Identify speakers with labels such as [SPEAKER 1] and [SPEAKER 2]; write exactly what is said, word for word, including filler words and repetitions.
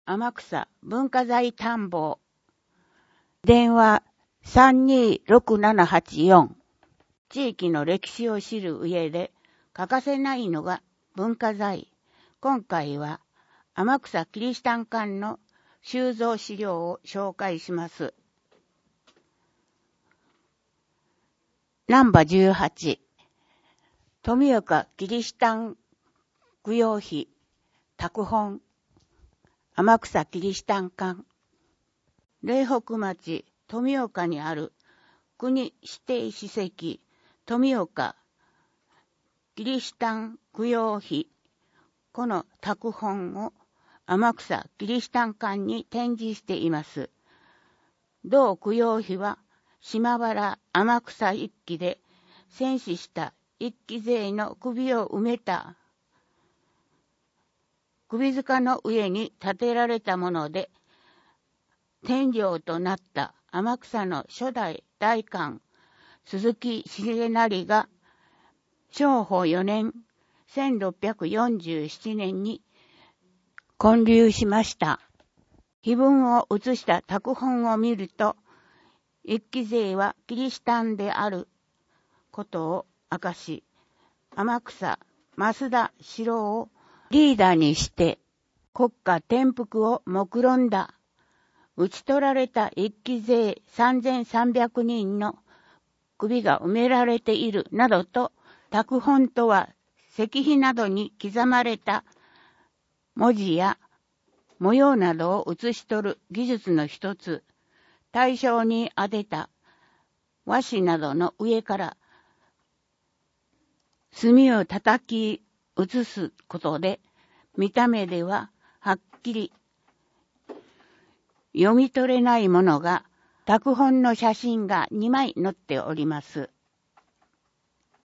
[SPEAKER 1] 天草文化財探訪。電話 さんにーろくななはちよん。地域の歴史を知る上で欠かせないのが文化財。今回は天草キリシタン館の収蔵資料を紹介します。ナンバーじゅうはち。富岡キリシタン供養碑拓本天草キリシタン館。苓北町富岡にある国指定史跡富岡キリシタン供養碑。この拓本を天草キリシタン館に展示しています。同供養碑は島原天草一揆で戦死した一揆勢の首を埋めた首塚の上に建てられたもので、天領となった天草の初代代官鈴木重成が正保よねんせんろっぴゃくよんじゅうななねんに建立しました。碑文を写した拓本を見ると、一揆勢はキリシタンであることを明かし、天草増田四郎をリーダーにして国家転覆を目論んだ。討ち取られた一揆勢さんぜんさんびゃくにんの首が埋められているなどと、拓本とは石碑などに刻まれた文字や模様などを写し取る技術の一つ、対象に当てた和紙などの上から墨を叩き写すことで、見た目でははっきり読み取れないものが、拓本の写真がにまい載っております。